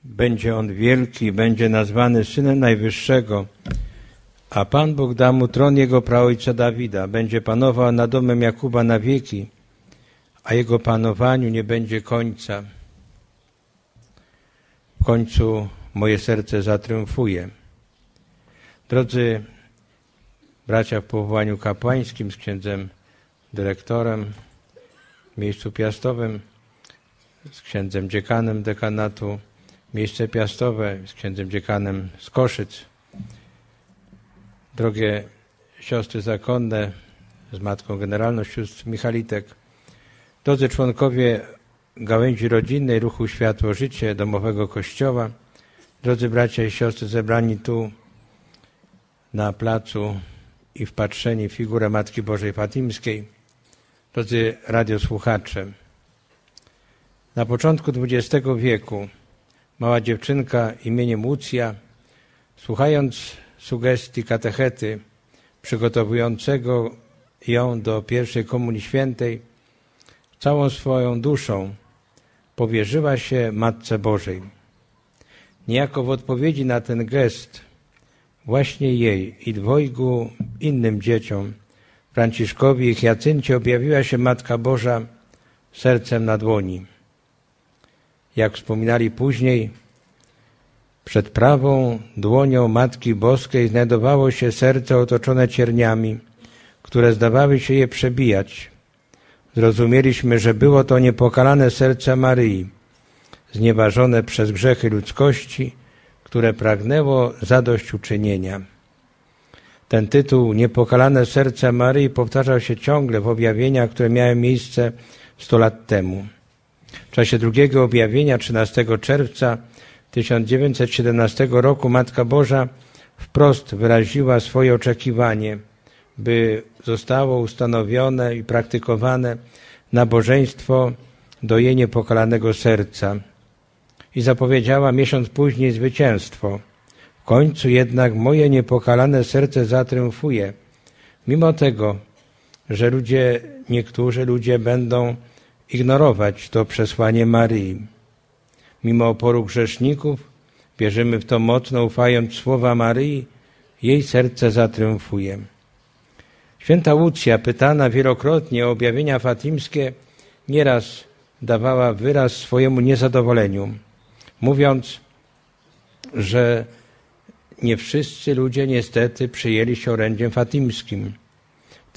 Będzie on wielki, będzie nazwany Synem Najwyższego, a Pan Bóg da mu tron jego praojca Dawida. Będzie panował nad domem Jakuba na wieki, a jego panowaniu nie będzie końca. W końcu moje serce zatriumfuje. Drodzy bracia w powołaniu kapłańskim, z księdzem dyrektorem w miejscu piastowym, z księdzem dziekanem dekanatu miejsce piastowe, z księdzem dziekanem z Koszyc, drogie siostry zakonne, z matką generalną sióstr Michalitek, drodzy członkowie gałęzi rodzinnej Ruchu Światło Życie Domowego Kościoła, drodzy bracia i siostry zebrani tu na placu i wpatrzeni w figurę Matki Bożej Fatimskiej, drodzy radiosłuchacze. Na początku XX wieku mała dziewczynka imieniem Łucja, słuchając sugestii katechety przygotowującego ją do pierwszej Komunii Świętej, całą swoją duszą powierzyła się Matce Bożej. Niejako w odpowiedzi na ten gest właśnie jej i dwojgu innym dzieciom, Franciszkowi i Hiacyncie, objawiła się Matka Boża sercem na dłoni. Jak wspominali później, przed prawą dłonią Matki Boskiej znajdowało się serce otoczone cierniami, które zdawały się je przebijać. Zrozumieliśmy, że było to niepokalane serce Maryi, znieważone przez grzechy ludzkości, które pragnęło zadośćuczynienia. Ten tytuł Niepokalane serce Maryi powtarzał się ciągle w objawieniach, które miały miejsce 100 lat temu. W czasie drugiego objawienia 13 czerwca 1917 roku Matka Boża wprost wyraziła swoje oczekiwanie, by zostało ustanowione i praktykowane nabożeństwo do jej niepokalanego serca. I zapowiedziała miesiąc później zwycięstwo. W końcu jednak moje niepokalane serce zatriumfuje, mimo tego, że niektórzy ludzie będą ignorować to przesłanie Maryi. Mimo oporu grzeszników wierzymy w to mocno, ufając słowa Maryi, jej serce zatriumfuje. Święta Łucja, pytana wielokrotnie o objawienia fatimskie, nieraz dawała wyraz swojemu niezadowoleniu, mówiąc, że nie wszyscy ludzie niestety przyjęli się orędziem fatimskim. W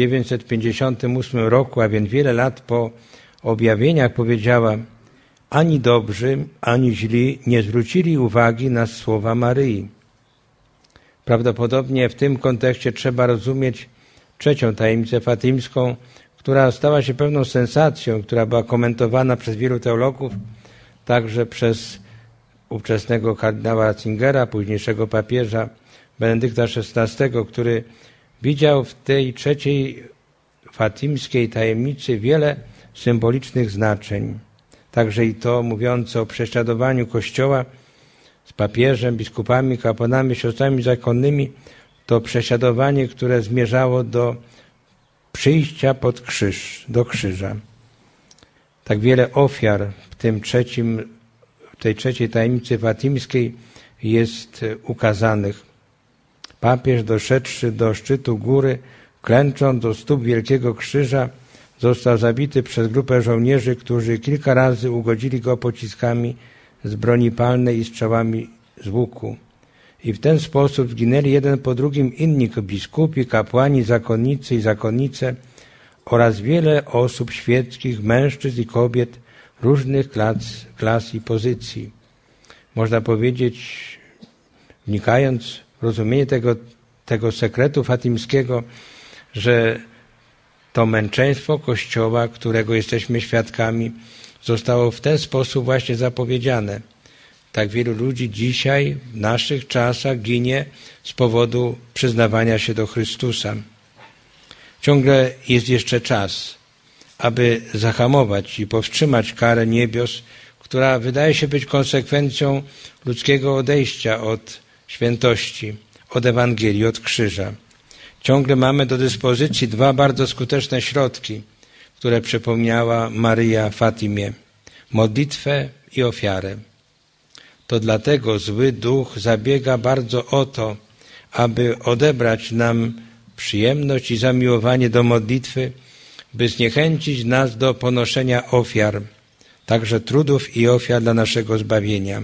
1958 roku, a więc wiele lat po objawieniach, powiedziała: ani dobrzy, ani źli nie zwrócili uwagi na słowa Maryi. Prawdopodobnie w tym kontekście trzeba rozumieć trzecią tajemnicę fatimską, która stała się pewną sensacją, która była komentowana przez wielu teologów, także przez ówczesnego kardynała Ratzingera, późniejszego papieża Benedykta XVI, który widział w tej trzeciej fatimskiej tajemnicy wiele symbolicznych znaczeń. Także i to mówiące o prześladowaniu Kościoła z papieżem, biskupami, kapłanami, siostrami zakonnymi, to prześladowanie, które zmierzało do przyjścia pod krzyż, do krzyża. Tak wiele ofiar w tej trzeciej tajemnicy fatimskiej jest ukazanych. Papież, doszedłszy do szczytu góry, klęcząc do stóp wielkiego krzyża, został zabity przez grupę żołnierzy, którzy kilka razy ugodzili go pociskami z broni palnej i strzałami z łuku. I w ten sposób zginęli jeden po drugim inni biskupi, kapłani, zakonnicy i zakonnice oraz wiele osób świeckich, mężczyzn i kobiet różnych klas i pozycji. Można powiedzieć, wnikając w rozumienie tego sekretu fatimskiego, że to męczeństwo Kościoła, którego jesteśmy świadkami, zostało w ten sposób właśnie zapowiedziane. Tak wielu ludzi dzisiaj, w naszych czasach, ginie z powodu przyznawania się do Chrystusa. Ciągle jest jeszcze czas, aby zahamować i powstrzymać karę niebios, która wydaje się być konsekwencją ludzkiego odejścia od świętości, od Ewangelii, od krzyża. Ciągle mamy do dyspozycji dwa bardzo skuteczne środki, które przypomniała Maryja Fatimie: modlitwę i ofiarę. to dlatego zły duch zabiega bardzo o to, aby odebrać nam przyjemność i zamiłowanie do modlitwy, by zniechęcić nas do ponoszenia ofiar, także trudów i ofiar dla naszego zbawienia.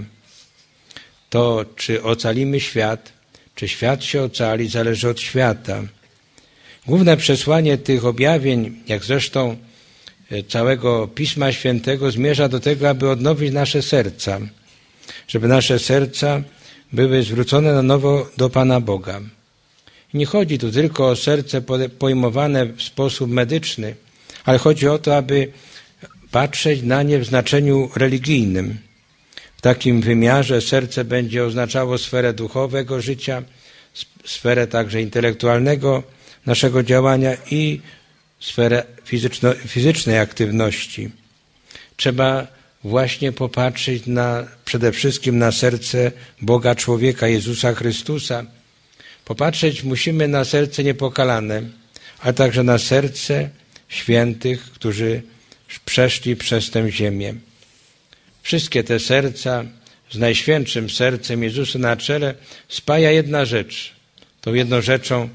To, czy ocalimy świat, czy świat się ocali, zależy od świata. Główne przesłanie tych objawień, jak zresztą całego Pisma Świętego, zmierza do tego, aby odnowić nasze serca, żeby nasze serca były zwrócone na nowo do Pana Boga. Nie chodzi tu tylko o serce pojmowane w sposób medyczny, ale chodzi o to, aby patrzeć na nie w znaczeniu religijnym. W takim wymiarze serce będzie oznaczało sferę duchowego życia, sferę także intelektualnego naszego działania i sferę fizycznej aktywności. Trzeba właśnie popatrzeć przede wszystkim na serce Boga człowieka, Jezusa Chrystusa. Popatrzeć musimy na serce niepokalane, ale także na serce świętych, którzy przeszli przez tę ziemię. Wszystkie te serca z Najświętszym Sercem Jezusa na czele spaja jedna rzecz. Tą jedną rzeczą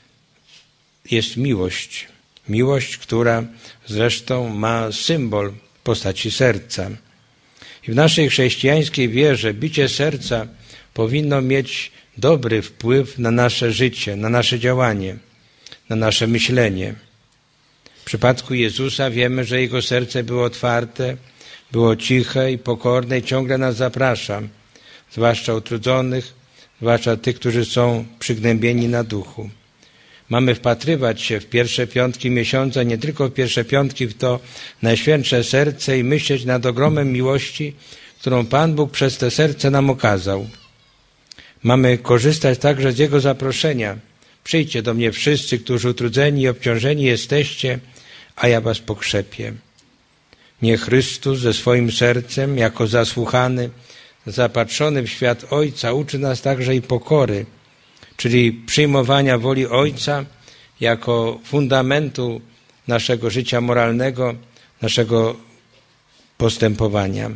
jest miłość. Miłość, która zresztą ma symbol w postaci serca. I w naszej chrześcijańskiej wierze bicie serca powinno mieć dobry wpływ na nasze życie, na nasze działanie, na nasze myślenie. W przypadku Jezusa wiemy, że Jego serce było otwarte, było ciche i pokorne i ciągle nas zaprasza, zwłaszcza utrudzonych, zwłaszcza tych, którzy są przygnębieni na duchu. Mamy wpatrywać się w pierwsze piątki miesiąca, nie tylko w pierwsze piątki, w to Najświętsze Serce i myśleć nad ogromem miłości, którą Pan Bóg przez te serce nam okazał. Mamy korzystać także z Jego zaproszenia. Przyjdźcie do mnie wszyscy, którzy utrudzeni i obciążeni jesteście, a ja was pokrzepię. Niech Chrystus ze swoim sercem, jako zasłuchany, zapatrzony w świat Ojca, uczy nas także i pokory, czyli przyjmowania woli Ojca jako fundamentu naszego życia moralnego, naszego postępowania.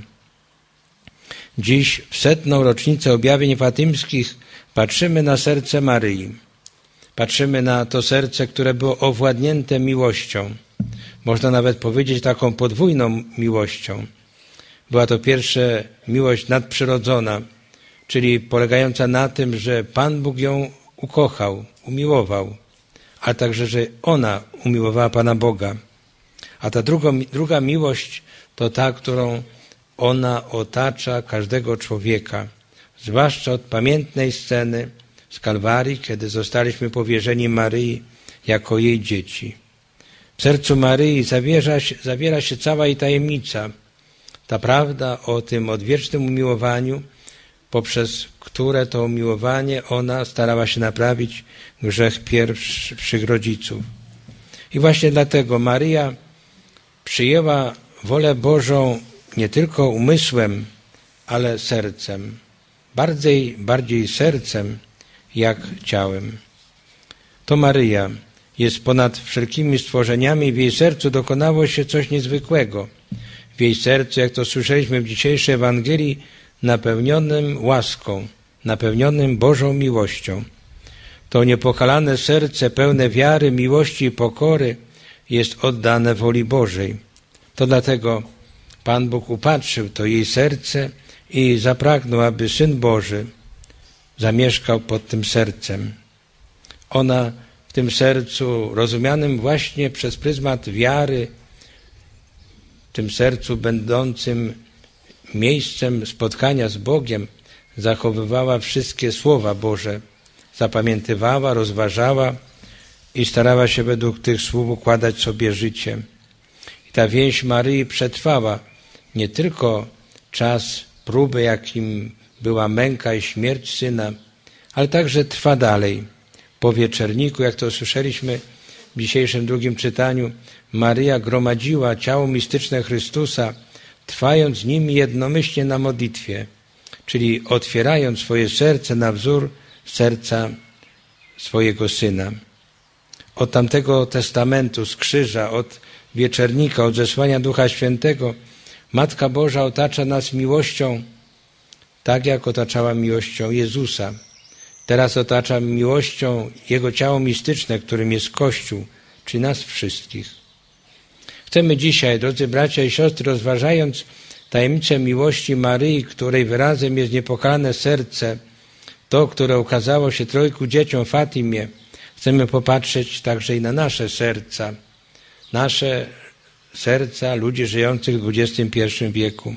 Dziś w 100. rocznicę objawień fatymskich patrzymy na serce Maryi. Patrzymy na to serce, które było owładnięte miłością. Można nawet powiedzieć taką podwójną miłością. Była to pierwsza miłość nadprzyrodzona, czyli polegająca na tym, że Pan Bóg ją ukochał, umiłował, a także, że ona umiłowała Pana Boga. A ta druga miłość to ta, którą ona otacza każdego człowieka, zwłaszcza od pamiętnej sceny z Kalwarii, kiedy zostaliśmy powierzeni Maryi jako jej dzieci. W sercu Maryi zawiera się cała jej tajemnica, ta prawda o tym odwiecznym umiłowaniu, poprzez które to umiłowanie ona starała się naprawić grzech pierwszych rodziców. I właśnie dlatego Maryja przyjęła wolę Bożą nie tylko umysłem, ale sercem. Bardziej sercem jak ciałem. To Maryja jest ponad wszelkimi stworzeniami i w jej sercu dokonało się coś niezwykłego. W jej sercu, jak to słyszeliśmy w dzisiejszej Ewangelii, napełnionym łaską, napełnionym Bożą miłością. To niepokalane serce pełne wiary, miłości i pokory jest oddane woli Bożej. To dlatego Pan Bóg upatrzył to jej serce i zapragnął, aby Syn Boży zamieszkał pod tym sercem. Ona w tym sercu, rozumianym właśnie przez pryzmat wiary, w tym sercu będącym miejscem spotkania z Bogiem, zachowywała wszystkie słowa Boże, zapamiętywała, rozważała i starała się według tych słów układać sobie życie. I ta więź Maryi przetrwała nie tylko czas próby, jakim była męka i śmierć Syna, ale także trwa dalej. Po wieczerniku, jak to słyszeliśmy w dzisiejszym drugim czytaniu, Maryja gromadziła ciało mistyczne Chrystusa, trwając z Nim jednomyślnie na modlitwie, czyli otwierając swoje serce na wzór serca swojego Syna. Od tamtego testamentu, z krzyża, od wieczernika, od zesłania Ducha Świętego, Matka Boża otacza nas miłością tak jak otaczała miłością Jezusa. Teraz otacza miłością Jego ciało mistyczne, którym jest Kościół, czyli nas wszystkich. Chcemy dzisiaj, drodzy bracia i siostry, rozważając tajemnicę miłości Maryi, której wyrazem jest niepokalane serce, to, które ukazało się trojgu dzieciom w Fatimie, chcemy popatrzeć także i na nasze serca ludzi żyjących w XXI wieku.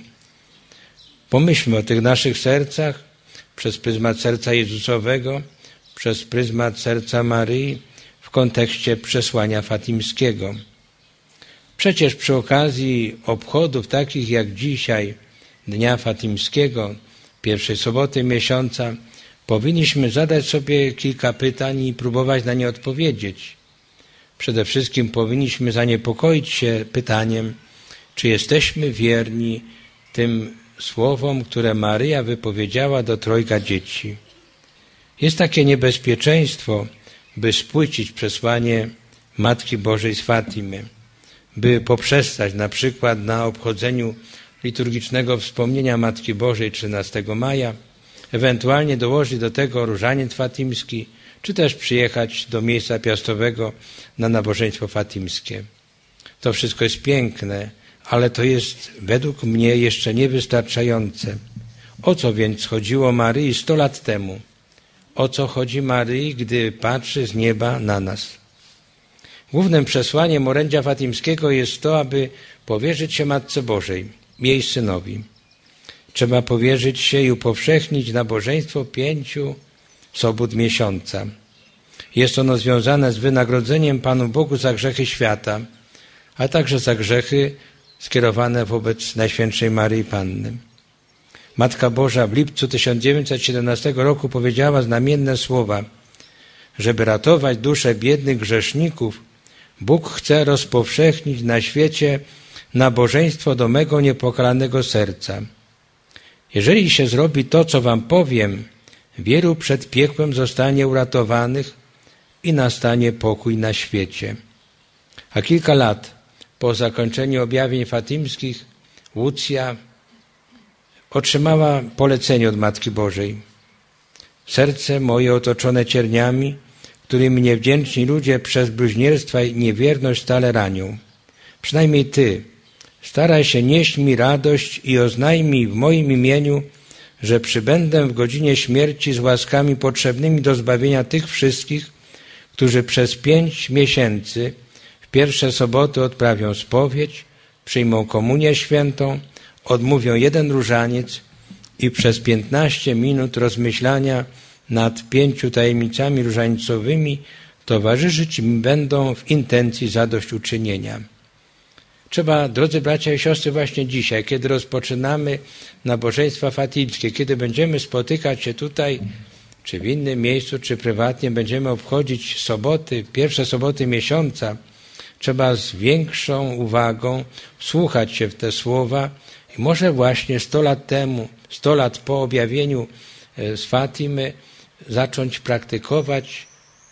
Pomyślmy o tych naszych sercach przez pryzmat serca Jezusowego, przez pryzmat serca Maryi w kontekście przesłania fatimskiego. Przecież przy okazji obchodów takich jak dzisiaj, Dnia Fatimskiego, pierwszej soboty miesiąca, powinniśmy zadać sobie kilka pytań i próbować na nie odpowiedzieć. Przede wszystkim powinniśmy zaniepokoić się pytaniem, czy jesteśmy wierni tym słowom, które Maryja wypowiedziała do trojga dzieci. Jest takie niebezpieczeństwo, by spłycić przesłanie Matki Bożej z Fatimy, by poprzestać na przykład na obchodzeniu liturgicznego wspomnienia Matki Bożej 13 maja, ewentualnie dołożyć do tego różaniec fatimski, czy też przyjechać do miejsca piastowego na nabożeństwo fatimskie. To wszystko jest piękne, ale to jest według mnie jeszcze niewystarczające. O co więc chodziło Maryi 100 lat temu? O co chodzi Maryi, gdy patrzy z nieba na nas? Głównym przesłaniem orędzia fatimskiego jest to, aby powierzyć się Matce Bożej, jej Synowi. Trzeba powierzyć się i upowszechnić nabożeństwo 5 sobót miesiąca. Jest ono związane z wynagrodzeniem Panu Bogu za grzechy świata, a także za grzechy skierowane wobec Najświętszej Maryi Panny. Matka Boża w lipcu 1917 roku powiedziała znamienne słowa: żeby ratować dusze biednych grzeszników, Bóg chce rozpowszechnić na świecie nabożeństwo do mego niepokalanego serca. Jeżeli się zrobi to, co wam powiem, wielu przed piekłem zostanie uratowanych i nastanie pokój na świecie. A kilka lat po zakończeniu objawień fatimskich Łucja otrzymała polecenie od Matki Bożej. Serce moje otoczone cierniami, którymi niewdzięczni ludzie przez bluźnierstwa i niewierność stale ranią. Przynajmniej Ty staraj się nieść mi radość i oznajmij w moim imieniu, że przybędę w godzinie śmierci z łaskami potrzebnymi do zbawienia tych wszystkich, którzy przez 5 miesięcy w pierwsze soboty odprawią spowiedź, przyjmą komunię świętą, odmówią 1 różaniec i przez 15 minut rozmyślania nad 5 tajemnicami różańcowymi towarzyszyć mi będą w intencji zadośćuczynienia. Trzeba, drodzy bracia i siostry, właśnie dzisiaj, kiedy rozpoczynamy nabożeństwa fatimskie, kiedy będziemy spotykać się tutaj, czy w innym miejscu, czy prywatnie, będziemy obchodzić soboty, pierwsze soboty miesiąca, trzeba z większą uwagą wsłuchać się w te słowa i może właśnie 100 lat temu, 100 lat po objawieniu z Fatimy, zacząć praktykować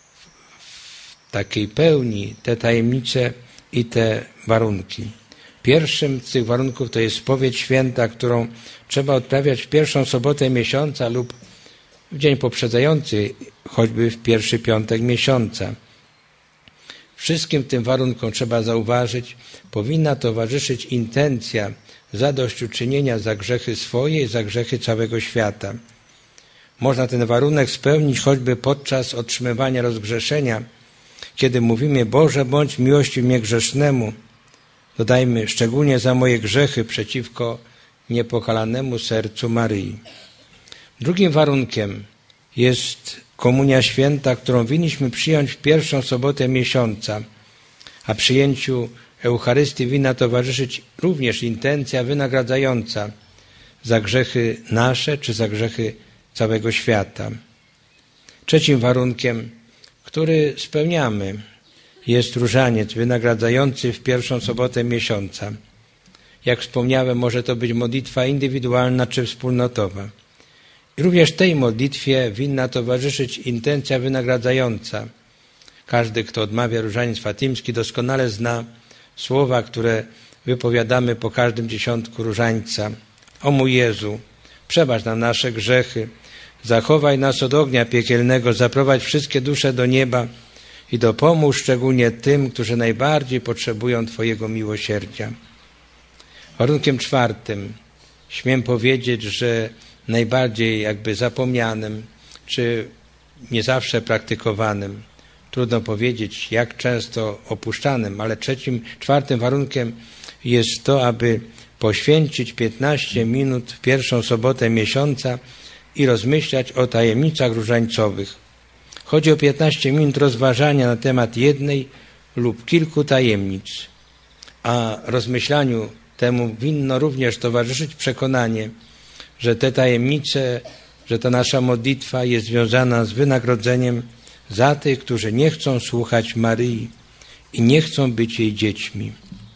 w takiej pełni te tajemnice i te warunki. Pierwszym z tych warunków to jest spowiedź święta, którą trzeba odprawiać w pierwszą sobotę miesiąca lub w dzień poprzedzający, choćby w pierwszy piątek miesiąca. Wszystkim tym warunkom, trzeba zauważyć, powinna towarzyszyć intencja zadośćuczynienia za grzechy swoje i za grzechy całego świata. Można ten warunek spełnić choćby podczas otrzymywania rozgrzeszenia, kiedy mówimy: Boże, bądź miłością mnie grzesznemu. Dodajmy: szczególnie za moje grzechy przeciwko niepokalanemu sercu Maryi. Drugim warunkiem jest komunia święta, którą winniśmy przyjąć w pierwszą sobotę miesiąca, a przyjęciu Eucharystii winna towarzyszyć również intencja wynagradzająca za grzechy nasze czy za grzechy całego świata. Trzecim warunkiem, który spełniamy, jest różaniec wynagradzający w pierwszą sobotę miesiąca. Jak wspomniałem, może to być modlitwa indywidualna czy wspólnotowa. I również tej modlitwie winna towarzyszyć intencja wynagradzająca. Każdy, kto odmawia różaniec fatimski, doskonale zna słowa, które wypowiadamy po każdym dziesiątku różańca. O mój Jezu, przebacz nam nasze grzechy, zachowaj nas od ognia piekielnego, zaprowadź wszystkie dusze do nieba i dopomóż szczególnie tym, którzy najbardziej potrzebują Twojego miłosierdzia. Warunkiem czwartym, śmiem powiedzieć, że najbardziej jakby zapomnianym, czy nie zawsze praktykowanym, trudno powiedzieć jak często opuszczanym, ale czwartym warunkiem jest to, aby poświęcić 15 minut w pierwszą sobotę miesiąca i rozmyślać o tajemnicach różańcowych. Chodzi o 15 minut rozważania na temat jednej lub kilku tajemnic, a rozmyślaniu temu winno również towarzyszyć przekonanie, że te tajemnice, że ta nasza modlitwa jest związana z wynagrodzeniem za tych, którzy nie chcą słuchać Maryi i nie chcą być jej dziećmi.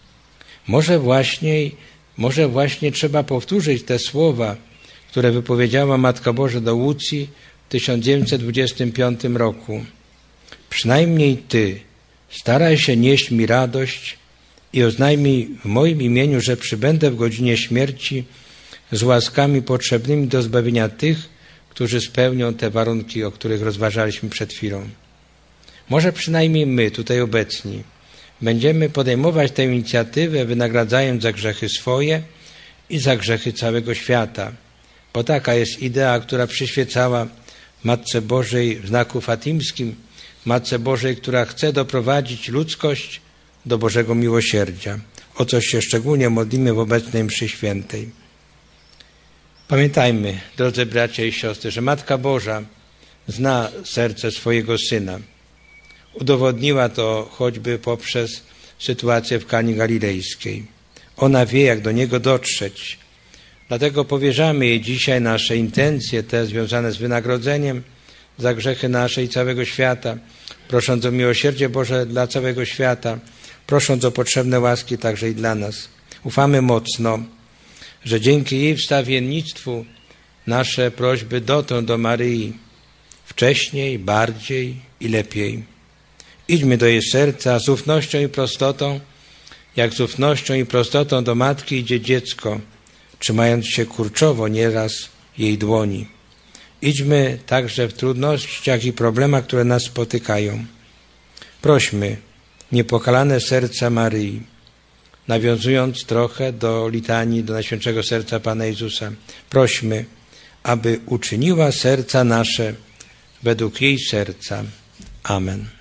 Może właśnie trzeba powtórzyć te słowa, które wypowiedziała Matka Boża do Łucji w 1925 roku. Przynajmniej Ty staraj się nieść mi radość i oznajmij w moim imieniu, że przybędę w godzinie śmierci z łaskami potrzebnymi do zbawienia tych, którzy spełnią te warunki, o których rozważaliśmy przed chwilą. Może przynajmniej my, tutaj obecni, będziemy podejmować tę inicjatywę, wynagradzając za grzechy swoje i za grzechy całego świata, bo taka jest idea, która przyświecała Matce Bożej w znaku fatimskim, Matce Bożej, która chce doprowadzić ludzkość do Bożego miłosierdzia, o co się szczególnie modlimy w obecnej mszy świętej. Pamiętajmy, drodzy bracia i siostry, że Matka Boża zna serce swojego Syna. Udowodniła to choćby poprzez sytuację w Kanie Galilejskiej. Ona wie, jak do Niego dotrzeć. Dlatego powierzamy jej dzisiaj nasze intencje, te związane z wynagrodzeniem za grzechy nasze i całego świata, prosząc o miłosierdzie Boże dla całego świata, prosząc o potrzebne łaski także i dla nas. Ufamy mocno, że dzięki jej wstawiennictwu nasze prośby dotrą do Maryi wcześniej, bardziej i lepiej. Idźmy do jej serca z ufnością i prostotą, jak z ufnością i prostotą do matki idzie dziecko, trzymając się kurczowo nieraz jej dłoni. Idźmy także w trudnościach i problemach, które nas spotykają. Prośmy niepokalane serca Maryi, nawiązując trochę do litanii do Najświętszego Serca Pana Jezusa. Prośmy, aby uczyniła serca nasze według jej serca. Amen.